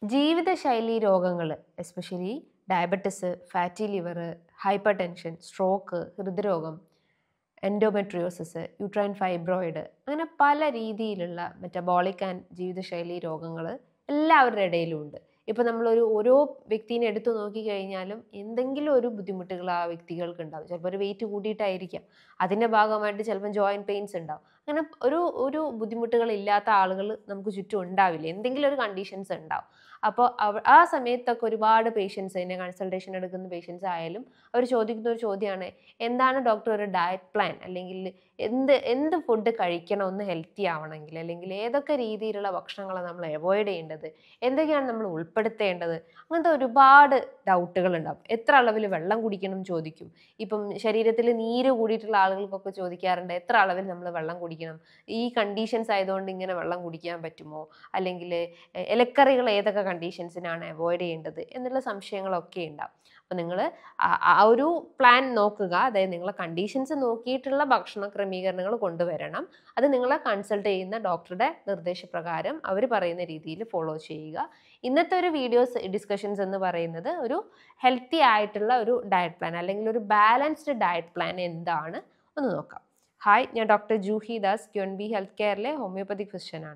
ജീവിതശൈലി രോഗങ്ങൾ especially diabetes, fatty liver, hypertension, stroke, ഹൃദ്രോഗം, എൻഡോമെട്രിയോസിസ്, യൂട്രൈൻ ഫൈബ്രോയിഡ്, അങ്ങനെ പല രീതിയിലുള്ള മെറ്റബോളിക് ആൻഡ് ജീവിതശൈലി രോഗങ്ങൾ എല്ലാവരുടെ ഇടയിലും ഉണ്ട്. ഇപ്പോൾ നമ്മളൊരു ഓരോ വ്യക്തിനെ എടുത്തു നോക്കിക്കഴിഞ്ഞാലും എന്തെങ്കിലും ഒരു ബുദ്ധിമുട്ടുകൾ ആ വ്യക്തികൾക്ക് ഉണ്ടാവും. ചിലപ്പോൾ ഒരു വെയിറ്റ് കൂടിയിട്ടായിരിക്കാം, അതിൻ്റെ ഭാഗമായിട്ട് ചിലപ്പോൾ ജോയിൻറ്റ് പെയിൻസ് ഉണ്ടാവും. അങ്ങനെ ഒരു ഒരു ബുദ്ധിമുട്ടുകളില്ലാത്ത ആളുകൾ നമുക്ക് ചുറ്റും ഉണ്ടാവില്ല, എന്തെങ്കിലും ഒരു കണ്ടീഷൻസ് ഉണ്ടാവും. അപ്പോൾ ആ സമയത്തൊക്കെ ഒരുപാട് പേഷ്യൻസ്, എന്നെ കൺസൾട്ടേഷൻ എടുക്കുന്ന പേഷ്യൻസ് ആയാലും അവർ ചോദിക്കുന്ന ഒരു ചോദ്യമാണ്, എന്താണ് ഡോക്ടർ ഒരു ഡയറ്റ് പ്ലാൻ, അല്ലെങ്കിൽ എന്ത് ഫുഡ് കഴിക്കണം ഒന്ന് ഹെൽത്തി ആവണമെങ്കിൽ, അല്ലെങ്കിൽ ഏതൊക്കെ രീതിയിലുള്ള ഭക്ഷണങ്ങളാണ് നമ്മൾ അവോയ്ഡ് ചെയ്യേണ്ടത്, എന്തൊക്കെയാണ് നമ്മൾ ഉൾപ്പെടുത്തേണ്ടത്, അങ്ങനത്തെ ഒരുപാട് ഡൗട്ടുകൾ ഉണ്ടാവും. എത്ര അളവിൽ വെള്ളം കുടിക്കണം ചോദിക്കും. ഇപ്പം ശരീരത്തിൽ നീര് കൂടിയിട്ടുള്ള ആളുകൾക്കൊക്കെ ചോദിക്കാറുണ്ട്, എത്ര അളവിൽ നമ്മൾ വെള്ളം കുടിക്കണം, ഈ കണ്ടീഷൻസ് ആയതുകൊണ്ട് ഇങ്ങനെ വെള്ളം കുടിക്കാൻ പറ്റുമോ, അല്ലെങ്കിൽ ഇലക്കറികൾ ഏതൊക്കെ കണ്ടീഷൻസിനാണ് അവോയ്ഡ് ചെയ്യേണ്ടത് എന്നുള്ള സംശയങ്ങളൊക്കെ ഉണ്ടാവും. അപ്പോൾ നിങ്ങൾ ആ ഒരു പ്ലാൻ നോക്കുക, അതായത് നിങ്ങളെ കണ്ടീഷൻസ് നോക്കിയിട്ടുള്ള ഭക്ഷണ ക്രമീകരണങ്ങൾ കൊണ്ടുവരണം. അത് നിങ്ങളെ കൺസൾട്ട് ചെയ്യുന്ന ഡോക്ടറുടെ നിർദ്ദേശപ്രകാരം അവർ പറയുന്ന രീതിയിൽ ഫോളോ ചെയ്യുക. ഇന്നത്തെ ഒരു വീഡിയോസ് ഡിസ്കഷൻസ് എന്ന് പറയുന്നത് ഒരു ഹെൽത്തി ആയിട്ടുള്ള ഒരു ഡയറ്റ് പ്ലാൻ അല്ലെങ്കിൽ ഒരു ബാലൻസ്ഡ് ഡയറ്റ് പ്ലാൻ എന്താണ് ഒന്ന് നോക്കാം. ഹായ്, ഞാൻ ഡോക്ടർ ജൂഹി ദാസ്, ക്യോൻബി ഹെൽത്ത് കെയറിലെ ഹോമിയോപ്പതിക് ഫിസിഷ്യനാണ്.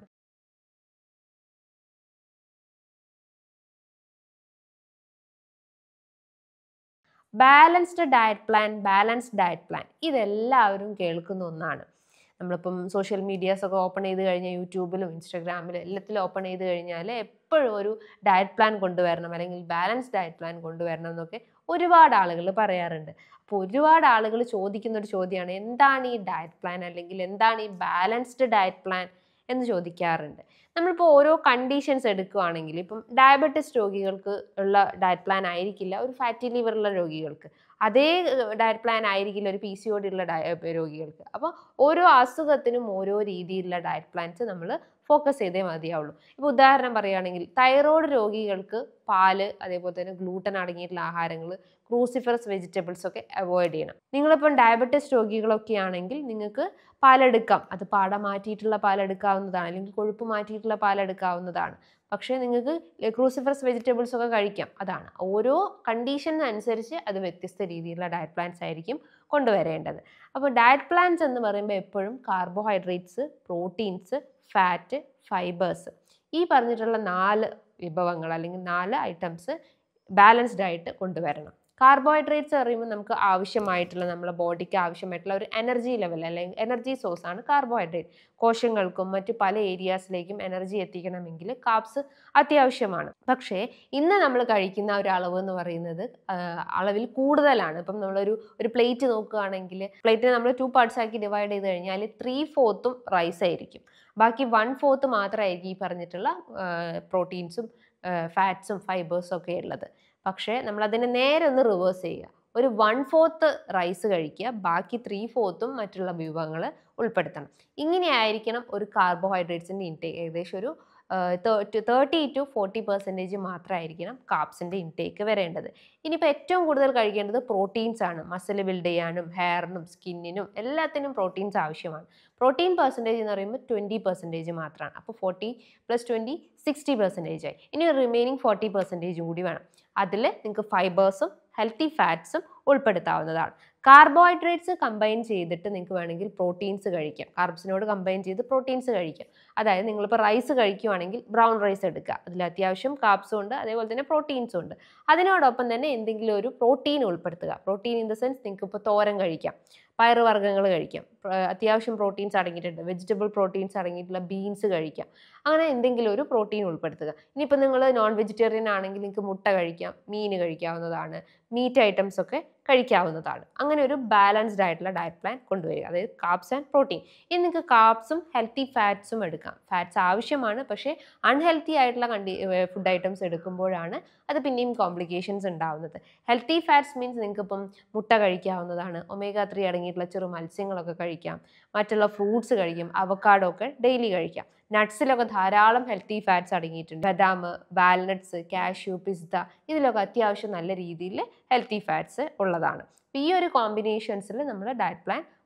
ബാലൻസ്ഡ് ഡയറ്റ് പ്ലാൻ ഇതെല്ലാവരും കേൾക്കുന്ന ഒന്നാണ്. നമ്മളിപ്പം സോഷ്യൽ മീഡിയാസൊക്കെ ഓപ്പൺ ചെയ്ത് കഴിഞ്ഞാൽ, യൂട്യൂബിലും ഇൻസ്റ്റാഗ്രാമിലും എല്ലാത്തിലും ഓപ്പൺ ചെയ്ത് കഴിഞ്ഞാൽ എപ്പോഴും ഒരു ഡയറ്റ് പ്ലാൻ കൊണ്ടുവരണം, അല്ലെങ്കിൽ ബാലൻസ് ഡയറ്റ് പ്ലാൻ കൊണ്ടുവരണം എന്നൊക്കെ ഒരുപാട് ആളുകൾ പറയാറുണ്ട്. അപ്പോൾ ഒരുപാട് ആളുകൾ ചോദിക്കുന്ന ഒരു ചോദ്യമാണ്, എന്താണ് ഈ ഡയറ്റ് പ്ലാൻ, അല്ലെങ്കിൽ എന്താണ് ഈ ബാലൻസ്ഡ് ഡയറ്റ് പ്ലാൻ എന്ന് ചോദിക്കാറുണ്ട്. നമ്മളിപ്പോൾ ഓരോ കണ്ടീഷൻസ് എടുക്കുകയാണെങ്കിൽ, ഇപ്പം ഡയബറ്റിസ് രോഗികൾക്ക് ഉള്ള ഡയറ്റ് പ്ലാൻ ആയിരിക്കില്ല ഒരു ഫാറ്റി ലിവറുള്ള രോഗികൾക്ക്, അതേ ഡയറ്റ് പ്ലാൻ ആയിരിക്കില്ല ഒരു PCOD ഉള്ള രോഗികൾക്ക്. അപ്പോൾ ഓരോ അസുഖത്തിനും ഓരോ രീതിയിലുള്ള ഡയറ്റ് പ്ലാൻസ് നമ്മൾ ഫോക്കസ് ചെയ്തേ മതിയാവുള്ളൂ. ഇപ്പോൾ ഉദാഹരണം പറയുകയാണെങ്കിൽ, തൈറോയ്ഡ് രോഗികൾക്ക് പാല്, അതേപോലെ തന്നെ ഗ്ലൂട്ടൻ അടങ്ങിയിട്ടുള്ള ആഹാരങ്ങൾ, ക്രൂസിഫറസ് വെജിറ്റബിൾസ് ഒക്കെ അവോയ്ഡ് ചെയ്യണം. നിങ്ങളിപ്പം ഡയബറ്റിസ് രോഗികളൊക്കെ ആണെങ്കിൽ നിങ്ങൾക്ക് പാലെടുക്കാം, അത് പാട മാറ്റിയിട്ടുള്ള പാലെടുക്കാവുന്നതാണ്, അല്ലെങ്കിൽ കൊഴുപ്പ് മാറ്റിയിട്ടുള്ള പാലെടുക്കാവുന്നതാണ്. പക്ഷേ നിങ്ങൾക്ക് ക്രൂസിഫറസ് വെജിറ്റബിൾസ് ഒക്കെ കഴിക്കാം. അതാണ് ഓരോ കണ്ടീഷനനുസരിച്ച് അത് വ്യത്യസ്ത രീതിയിലുള്ള ഡയറ്റ് പ്ലാൻസ് ആയിരിക്കും കൊണ്ടുവരേണ്ടത്. അപ്പോൾ ഡയറ്റ് പ്ലാൻസ് എന്ന് പറയുമ്പോൾ എപ്പോഴും കാർബോഹൈഡ്രേറ്റ്സ്, പ്രോട്ടീൻസ്, ഫാറ്റ്, ഫൈബേഴ്സ്, ഈ പറഞ്ഞിട്ടുള്ള 4 വിഭവങ്ങൾ അല്ലെങ്കിൽ 4 ഐറ്റംസ് ബാലൻസ്ഡ് ആയിട്ട് കൊണ്ടുവരണം. കാർബോഹൈഡ്രേറ്റ്സ് പറയുമ്പോൾ നമുക്ക് ആവശ്യമായിട്ടുള്ള, നമ്മുടെ ബോഡിക്ക് ആവശ്യമായിട്ടുള്ള ഒരു എനർജി ലെവൽ അല്ലെങ്കിൽ എനർജി സോഴ്സാണ് കാർബോഹൈഡ്രേറ്റ്. കോശങ്ങൾക്കും മറ്റ് പല ഏരിയാസിലേക്കും എനർജി എത്തിക്കണമെങ്കിൽ കാർബ്സ് അത്യാവശ്യമാണ്. പക്ഷേ ഇന്ന് നമ്മൾ കഴിക്കുന്ന ഒരു അളവ് എന്ന് പറയുന്നത് അളവിൽ കൂടുതലാണ്. ഇപ്പം നമ്മളൊരു പ്ലേറ്റ് നോക്കുകയാണെങ്കിൽ, പ്ലേറ്റിനെ നമ്മൾ 2 പാർട്സ് ആക്കി ഡിവൈഡ് ചെയ്ത് കഴിഞ്ഞാൽ 3/4 റൈസ് ആയിരിക്കും, ബാക്കി 1/4 മാത്രമായിരിക്കും ഈ പറഞ്ഞിട്ടുള്ള പ്രോട്ടീൻസും ഫാറ്റ്സും ഫൈബേഴ്സും ഒക്കെ ഉള്ളത്. പക്ഷേ നമ്മളതിനെ നേരെ ഒന്ന് റിവേഴ്സ് ചെയ്യുക, ഒരു 1/4 റൈസ് കഴിക്കുക, ബാക്കി 3/4 മറ്റുള്ള വിഭവങ്ങൾ ഉൾപ്പെടുത്തണം. ഇങ്ങനെയായിരിക്കണം ഒരു കാർബോഹൈഡ്രേറ്റ്സിൻ്റെ ഇൻടേക്ക്. ഏകദേശം ഒരു 30 to 40% മാത്രമായിരിക്കണം കാർബ്സിൻ്റെ ഇൻടേക്ക് വരേണ്ടത്. ഇനിയിപ്പോൾ ഏറ്റവും കൂടുതൽ കഴിക്കേണ്ടത് പ്രോട്ടീൻസ് ആണ്. മസിൽ ബിൽഡ് ചെയ്യാനും ഹെയറിനും സ്കിന്നിനും എല്ലാത്തിനും പ്രോട്ടീൻസ് ആവശ്യമാണ്. പ്രോട്ടീൻ പെർസെൻറ്റേജ് എന്ന് പറയുമ്പോൾ 20% മാത്രമാണ്. അപ്പോൾ 40 + 20 60% ആയി. ഇനി റിമൈനിങ് 40% കൂടി വേണം. അതിൽ നിങ്ങൾക്ക് ഫൈബേഴ്സും ഹെൽത്തി ഫാറ്റ്സും ഉൾപ്പെടുത്താവുന്നതാണ്. കാർബോഹൈഡ്രേറ്റ്സ് കമ്പൈൻ ചെയ്തിട്ട് നിങ്ങൾക്ക് വേണമെങ്കിൽ പ്രോട്ടീൻസ് കഴിക്കാം, കാർബ്സിനോട് കമ്പൈൻ ചെയ്ത് പ്രോട്ടീൻസ് കഴിക്കാം. അതായത് നിങ്ങളിപ്പോൾ റൈസ് കഴിക്കുകയാണെങ്കിൽ ബ്രൗൺ റൈസ് എടുക്കുക, അതിൽ അത്യാവശ്യം കാർബ്സും ഉണ്ട്, അതേപോലെ തന്നെ പ്രോട്ടീൻസും ഉണ്ട്. അതിനോടൊപ്പം തന്നെ എന്തെങ്കിലും ഒരു പ്രോട്ടീൻ ഉൾപ്പെടുത്തുക. പ്രോട്ടീൻ ഇൻ ദ സെൻസ്, നിങ്ങൾക്ക് ഇപ്പോൾ തോരൻ കഴിക്കാം, പയറുവർഗ്ഗങ്ങൾ കഴിക്കാം, അത്യാവശ്യം പ്രോട്ടീൻസ് അടങ്ങിയിട്ടുണ്ട്, വെജിറ്റബിൾ പ്രോട്ടീൻസ് അടങ്ങിയിട്ടുള്ള ബീൻസ് കഴിക്കാം. അങ്ങനെ എന്തെങ്കിലും ഒരു പ്രോട്ടീൻ ഉൾപ്പെടുത്തുക. ഇനിയിപ്പോൾ നിങ്ങൾ നോൺ വെജിറ്റേറിയൻ ആണെങ്കിൽ നിങ്ങൾക്ക് മുട്ട കഴിക്കാം, മീൻ കഴിക്കാവുന്നതാണ്, മീറ്റ് ഐറ്റംസ് ഒക്കെ കഴിക്കാവുന്നതാണ്. അങ്ങനെ ഒരു ബാലൻസ്ഡ് ആയിട്ടുള്ള ഡയറ്റ് പ്ലാൻ കൊണ്ടുവരിക, അതായത് കാർബ്സ് ആൻഡ് പ്രോട്ടീൻ. ഇനി നിങ്ങൾക്ക് കാർബ്സും ഹെൽത്തി ഫാറ്റ്സും എടുക്കാം. ഫാറ്റ്സ് ആവശ്യമാണ്, പക്ഷേ അൺഹെൽത്തി ആയിട്ടുള്ള ഫുഡ് ഐറ്റംസ് എടുക്കുമ്പോഴാണ് അത് പിന്നെയും കോംപ്ലിക്കേഷൻസ് ഉണ്ടാവുന്നത്. ഹെൽത്തി ഫാറ്റ്സ് മീൻസ് നിങ്ങൾക്ക് ഇപ്പം മുട്ട കഴിക്കാവുന്നതാണ്, omega-3 അടങ്ങിയിട്ടുള്ള ചെറു മത്സ്യങ്ങളൊക്കെ കഴിക്കാം, മറ്റുള്ള ഫ്രൂട്ട്സ് കഴിക്കാം, അവക്കാഡോ ഒക്കെ ഡെയിലി കഴിക്കാം. നട്ട്സിലൊക്കെ ധാരാളം ഹെൽത്തി ഫാറ്റ്സ് അടങ്ങിയിട്ടുണ്ട്. ബദാം, വാൽനട്ട്സ്, കാഷ്യൂ, പിസ്ത, ഇതിലൊക്കെ അത്യാവശ്യം നല്ല രീതിയിൽ ഹെൽത്തി ഫാറ്റ്സ് ഉള്ളതാണ്. അപ്പോൾ ഈ ഒരു കോമ്പിനേഷൻസിൽ നമ്മൾ ഡയറ്റ് പ്ലാൻ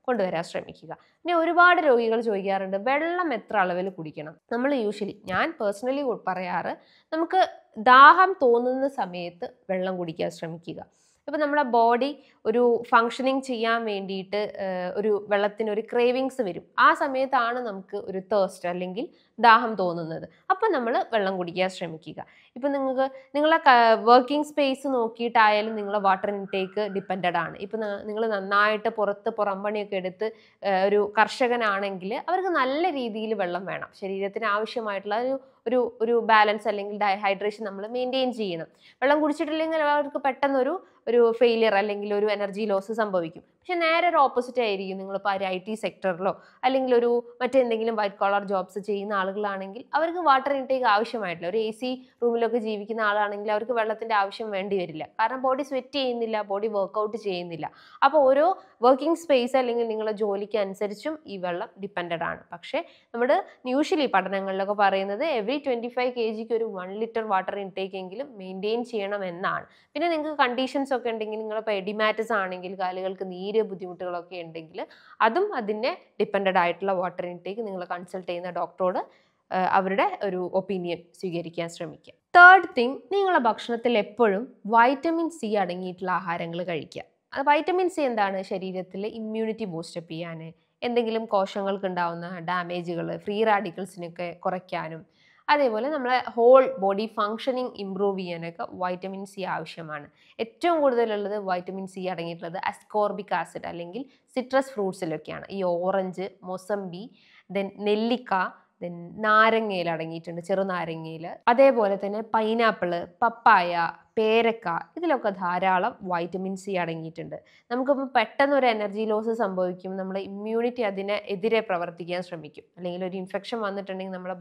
കൊണ്ടുവരാൻ ശ്രമിക്കുക. പിന്നെ ഒരുപാട് രോഗികൾ ചോദിക്കാറുണ്ട് വെള്ളം എത്ര അളവിൽ കുടിക്കണം. നമ്മൾ യൂഷ്വലി ഞാൻ പേഴ്സണലി പറയാറ് നമുക്ക് ദാഹം തോന്നുന്ന സമയത്ത് വെള്ളം കുടിക്കാൻ ശ്രമിക്കുക. ഇപ്പം നമ്മുടെ ബോഡി ഒരു ഫങ്ഷനിങ് ചെയ്യാൻ വേണ്ടിയിട്ട് ഒരു വെള്ളത്തിനൊരു ക്രേവിങ്സ് വരും. ആ സമയത്താണ് നമുക്ക് ഒരു തേഴ്സ്റ്റ് അല്ലെങ്കിൽ ദാഹം തോന്നുന്നത്. അപ്പം നമ്മൾ വെള്ളം കുടിക്കാൻ ശ്രമിക്കുക. ഇപ്പം നിങ്ങളെ വർക്കിംഗ് സ്പേസ് നോക്കിയിട്ടായാലും നിങ്ങളെ വാട്ടർ ഇൻടേക്ക് ഡിപ്പെൻഡഡ് ആണ്. ഇപ്പം നിങ്ങൾ നന്നായിട്ട് പുറംപണിയൊക്കെ എടുത്ത് ഒരു കർഷകനാണെങ്കിൽ അവർക്ക് നല്ല രീതിയിൽ വെള്ളം വേണം. ശരീരത്തിന് ആവശ്യമായിട്ടുള്ള ഒരു ബാലൻസ് അല്ലെങ്കിൽ ഹൈഡ്രേഷൻ നമ്മൾ മെയിൻറ്റെയിൻ ചെയ്യണം. വെള്ളം കുടിച്ചിട്ടില്ലെങ്കിൽ അവർക്ക് പെട്ടെന്നൊരു ഫെയിലിയർ അല്ലെങ്കിൽ ഒരു എനർജി ലോസ് സംഭവിക്കും. പക്ഷെ നേരെ ഒരു ഓപ്പോസിറ്റ് ആയിരിക്കും. നിങ്ങളിപ്പോൾ ഒരു IT സെക്ടറിലോ അല്ലെങ്കിൽ മറ്റെന്തെങ്കിലും വൈറ്റ് കോളർ ജോബ്സ് ചെയ്യുന്ന ആളുകളാണെങ്കിൽ അവർക്ക് വാട്ടർ ഇൻടേക്ക് ആവശ്യമായിട്ടില്ല. ഒരു AC റൂമിലൊക്കെ ജീവിക്കുന്ന ആളാണെങ്കിൽ അവർക്ക് വെള്ളത്തിൻ്റെ ആവശ്യം വേണ്ടി വരില്ല. കാരണം ബോഡി സ്വെറ്റ് ചെയ്യുന്നില്ല, ബോഡി വർക്കൗട്ട് ചെയ്യുന്നില്ല. അപ്പോൾ ഓരോ വർക്കിംഗ് സ്പേസ് അല്ലെങ്കിൽ നിങ്ങളുടെ ജോലിക്ക് അനുസരിച്ചും ഈ വെള്ളം ഡിപ്പെൻഡഡ് ആണ്. പക്ഷേ നമ്മുടെ യൂഷ്വലി പഠനങ്ങളിലൊക്കെ പറയുന്നത് എവറി 25 kgക്ക് ഒരു 1 ലിറ്റർ വാട്ടർ ഇൻടേക്ക് എങ്കിലും മെയിൻറ്റെയിൻ ചെയ്യണം എന്നാണ്. പിന്നെ നിങ്ങൾക്ക് കണ്ടീഷൻസ് ഒക്കെ ഉണ്ടെങ്കിൽ, നിങ്ങളിപ്പോൾ എഡിമാറ്റസ് ആണെങ്കിൽ, കാലുകൾക്ക് നീര് ബുദ്ധിമുട്ടുകളൊക്കെ ഉണ്ടെങ്കിൽ അതും അതിൻ്റെ ഡിപ്പെൻഡഡ് ആയിട്ടുള്ള വാട്ടർ ഇൻടേക്ക് നിങ്ങൾ കൺസൾട്ട് ചെയ്യുന്ന ഡോക്ടറോട് അവരുടെ ഒരു ഒപ്പീനിയൻ സ്വീകരിക്കാൻ ശ്രമിക്കുക. തേർഡ് തിങ്, നിങ്ങളുടെ ഭക്ഷണത്തിൽ എപ്പോഴും വൈറ്റമിൻ C അടങ്ങിയിട്ടുള്ള ആഹാരങ്ങൾ കഴിക്കുക. അത് വൈറ്റമിൻ C എന്താണ്? ശരീരത്തിൽ ഇമ്മ്യൂണിറ്റി ബൂസ്റ്റപ്പ് ചെയ്യാൻ, എന്തെങ്കിലും കോശങ്ങൾക്ക് ഉണ്ടാവുന്ന ഡാമേജുകൾ, ഫ്രീ റാഡിക്കൽസിനൊക്കെ കുറയ്ക്കാനും, അതേപോലെ നമ്മളെ ഹോൾ ബോഡി ഫങ്ഷനിങ് ഇംപ്രൂവ് ചെയ്യാനൊക്കെ വൈറ്റമിൻ C ആവശ്യമാണ്. ഏറ്റവും കൂടുതലുള്ളത് വൈറ്റമിൻ C അടങ്ങിയിട്ടുള്ളത് അസ്കോർബിക് ആസിഡ് അല്ലെങ്കിൽ സിട്രസ് ഫ്രൂട്ട്സിലൊക്കെയാണ്. ഈ ഓറഞ്ച്, മൊസംബി, ദെൻ നെല്ലിക്ക, ദെൻ നാരങ്ങയിൽ അടങ്ങിയിട്ടുണ്ട്, ചെറുനാരങ്ങയിൽ. അതേപോലെ തന്നെ പൈനാപ്പിള്, പപ്പായ, പേരക്ക, ഇതിലൊക്കെ ധാരാളം വൈറ്റമിൻ C അടങ്ങിയിട്ടുണ്ട്. നമുക്കിപ്പോൾ പെട്ടെന്ന് ഒരു എനർജി ലോസ് സംഭവിക്കും. നമ്മുടെ ഇമ്മ്യൂണിറ്റി അതിനെതിരെ പ്രവർത്തിക്കാൻ ശ്രമിക്കും. അല്ലെങ്കിൽ ഒരു ഇൻഫെക്ഷൻ വന്നിട്ടുണ്ടെങ്കിൽ നമ്മുടെ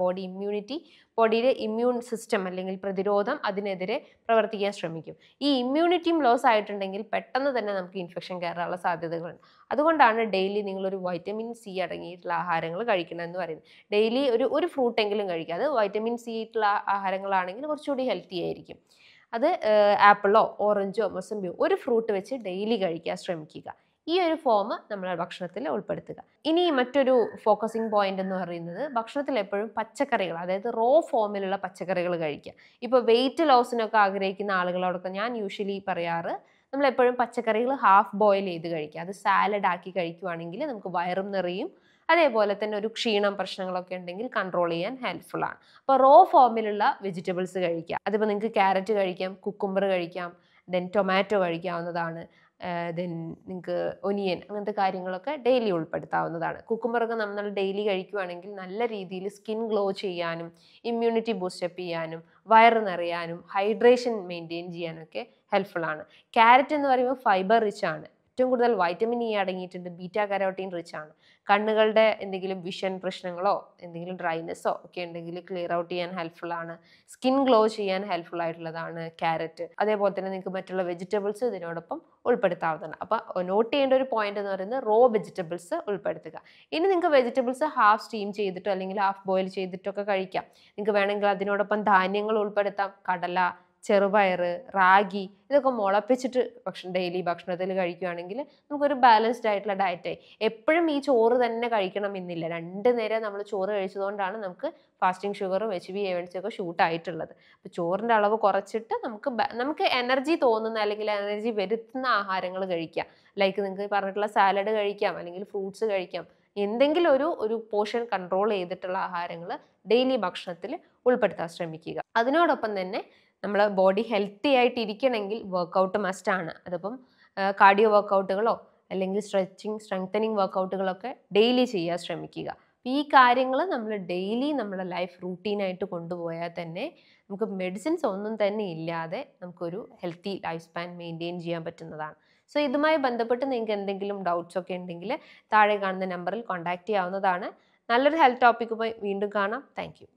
ബോഡിയിലെ ഇമ്മ്യൂൺ സിസ്റ്റം അല്ലെങ്കിൽ പ്രതിരോധം അതിനെതിരെ പ്രവർത്തിക്കാൻ ശ്രമിക്കും. ഈ ഇമ്മ്യൂണിറ്റിയും ലോസ് ആയിട്ടുണ്ടെങ്കിൽ പെട്ടെന്ന് തന്നെ നമുക്ക് ഇൻഫെക്ഷൻ കയറാനുള്ള സാധ്യതകളുണ്ട്. അതുകൊണ്ടാണ് ഡെയിലി നിങ്ങളൊരു വൈറ്റമിൻ C അടങ്ങിയിട്ടുള്ള ആഹാരങ്ങൾ കഴിക്കണം എന്ന് പറയുന്നത്. ഡെയിലി ഒരു ഫ്രൂട്ടെങ്കിലും കഴിക്കുക. അത് വൈറ്റമിൻ C ആയിട്ടുള്ള ആഹാരങ്ങളാണെങ്കിൽ കുറച്ചുകൂടി ഹെൽത്തി ആയിരിക്കും. അത് ആപ്പിളോ ഓറഞ്ചോ മൊസംബിയോ ഒരു ഫ്രൂട്ട് വെച്ച് ഡെയിലി കഴിക്കാൻ ശ്രമിക്കുക. ഈ ഒരു ഫോം നമ്മുടെ ഭക്ഷണത്തിൽ ഉൾപ്പെടുത്തുക. ഇനി മറ്റൊരു ഫോക്കസിങ് പോയിന്റ് എന്ന് പറയുന്നത്, ഭക്ഷണത്തിൽ എപ്പോഴും പച്ചക്കറികൾ, അതായത് റോ ഫോമിലുള്ള പച്ചക്കറികൾ കഴിക്കുക. ഇപ്പോൾ വെയിറ്റ് ലോസിനൊക്കെ ആഗ്രഹിക്കുന്ന ആളുകളോടൊക്കെ ഞാൻ യൂഷ്വലി പറയാറ്, നമ്മളെപ്പോഴും പച്ചക്കറികൾ ഹാഫ് ബോയിൽ ചെയ്ത് കഴിക്കുക. അത് സാലഡ് ആക്കി കഴിക്കുവാണെങ്കിൽ നമുക്ക് വയറും നിറയും. അതേപോലെ തന്നെ ഒരു ക്ഷീണം പ്രശ്നങ്ങളൊക്കെ ഉണ്ടെങ്കിൽ കൺട്രോൾ ചെയ്യാൻ ഹെൽപ്ഫുൾ ആണ്. അപ്പോൾ റോ ഫോമിലുള്ള വെജിറ്റബിൾസ് കഴിക്കുക. അതിപ്പോൾ നിങ്ങൾക്ക് ക്യാരറ്റ് കഴിക്കാം, കുക്കുംബർ കഴിക്കാം, ദെൻ ടൊമാറ്റോ കഴിക്കാവുന്നതാണ്, ദെൻ നിങ്ങൾക്ക് ഒനിയൻ, അങ്ങനത്തെ കാര്യങ്ങളൊക്കെ ഡെയിലി ഉൾപ്പെടുത്താവുന്നതാണ്. കുക്കുംബറൊക്കെ നമ്മൾ ഡെയിലി കഴിക്കുകയാണെങ്കിൽ നല്ല രീതിയിൽ സ്കിൻ ഗ്ലോ ചെയ്യാനും ഇമ്മ്യൂണിറ്റി ബൂസ്റ്റപ്പ് ചെയ്യാനും വയറ് നിറയാനും ഹൈഡ്രേഷൻ മെയിൻറ്റെയിൻ ചെയ്യാനൊക്കെ ഹെൽപ്ഫുൾ ആണ്. ക്യാരറ്റ് എന്ന് പറയുമ്പോൾ ഫൈബർ റിച്ച് ആണ്. ഏറ്റവും കൂടുതൽ വൈറ്റമിൻ E അടങ്ങിയിട്ടുണ്ട്. ബീറ്റാ കരോട്ടീൻ റിച്ച് ആണ്. കണ്ണുകളുടെ എന്തെങ്കിലും വിഷൻ പ്രശ്നങ്ങളോ എന്തെങ്കിലും ഡ്രൈനെസ്സോ ഒക്കെ ഉണ്ടെങ്കിൽ ക്ലിയർ ഔട്ട് ചെയ്യാൻ ഹെൽപ്ഫുൾ ആണ്. സ്കിൻ ഗ്ലോ ചെയ്യാൻ ഹെൽപ്ഫുൾ ആയിട്ടുള്ളതാണ് ക്യാരറ്റ്. അതേപോലെ തന്നെ നിങ്ങൾക്ക് മറ്റുള്ള വെജിറ്റബിൾസ് ഇതിനോടൊപ്പം ഉൾപ്പെടുത്താവുന്നതാണ്. അപ്പോൾ നോട്ട് ചെയ്യേണ്ട ഒരു പോയിന്റ് എന്ന് പറയുന്നത് റോ വെജിറ്റബിൾസ് ഉൾപ്പെടുത്തുക. ഇനി നിങ്ങൾക്ക് വെജിറ്റബിൾസ് ഹാഫ് സ്റ്റീം ചെയ്തിട്ടോ അല്ലെങ്കിൽ ഹാഫ് ബോയിൽ ചെയ്തിട്ടൊക്കെ കഴിക്കാം. നിങ്ങൾക്ക് വേണമെങ്കിൽ അതിനോടൊപ്പം ധാന്യങ്ങൾ ഉൾപ്പെടുത്താം. കടല, ചെറുപയർ, റാഗി, ഇതൊക്കെ മുളപ്പിച്ചിട്ട് ഡെയിലി ഭക്ഷണത്തിൽ കഴിക്കുകയാണെങ്കിൽ നമുക്കൊരു ബാലൻസ്ഡ് ആയിട്ടുള്ള ഡയറ്റായി. എപ്പോഴും ഈ ചോറ് തന്നെ കഴിക്കണം എന്നില്ല. 2 നേരം നമ്മൾ ചോറ് കഴിച്ചതുകൊണ്ടാണ് നമുക്ക് ഫാസ്റ്റിംഗ് ഷുഗറും HbA1c ഒക്കെ ഷൂട്ടായിട്ടുള്ളത്. അപ്പോൾ ചോറിൻ്റെ അളവ് കുറച്ചിട്ട് നമുക്ക് എനർജി തോന്നുന്ന അല്ലെങ്കിൽ എനർജി വരുത്തുന്ന ആഹാരങ്ങൾ കഴിക്കാം. ലൈക്ക് നിങ്ങൾക്ക് പറഞ്ഞിട്ടുള്ള സാലഡ് കഴിക്കാം, അല്ലെങ്കിൽ ഫ്രൂട്ട്സ് കഴിക്കാം. എന്തെങ്കിലും ഒരു പോർഷൻ കൺട്രോൾ ചെയ്തിട്ടുള്ള ആഹാരങ്ങൾ ഡെയിലി ഭക്ഷണത്തിൽ ഉൾപ്പെടുത്താൻ ശ്രമിക്കുക. അതിനോടൊപ്പം തന്നെ നമ്മൾ ബോഡി ഹെൽത്തി ആയിട്ട് ഇരിക്കണമെങ്കിൽ വർക്കൗട്ട് മസ്റ്റാണ്. അതിപ്പം കാർഡിയോ വർക്കൗട്ടുകളോ അല്ലെങ്കിൽ സ്ട്രെങ്തനിങ് വർക്കൗട്ടുകളൊക്കെ ഡെയിലി ചെയ്യാൻ ശ്രമിക്കുക. ഈ കാര്യങ്ങൾ നമ്മൾ ഡെയിലി നമ്മുടെ ലൈഫ് റൂട്ടീനായിട്ട് കൊണ്ടുപോയാൽ തന്നെ നമുക്ക് മെഡിസിൻസ് ഒന്നും തന്നെ ഇല്ലാതെ നമുക്കൊരു ഹെൽത്തി ലൈഫ് സ്പാൻ മെയിൻറ്റെയിൻ ചെയ്യാൻ പറ്റുന്നതാണ്. സോ ഇതുമായി ബന്ധപ്പെട്ട് നിങ്ങൾക്ക് എന്തെങ്കിലും ഡൗട്ട്സ് ഒക്കെ ഉണ്ടെങ്കിൽ താഴെ കാണുന്ന നമ്പറിൽ കോൺടാക്ട് ചെയ്യാവുന്നതാണ്. നല്ലൊരു ഹെൽത്ത് ടോപ്പിക്കുമായി വീണ്ടും കാണാം. Thank U.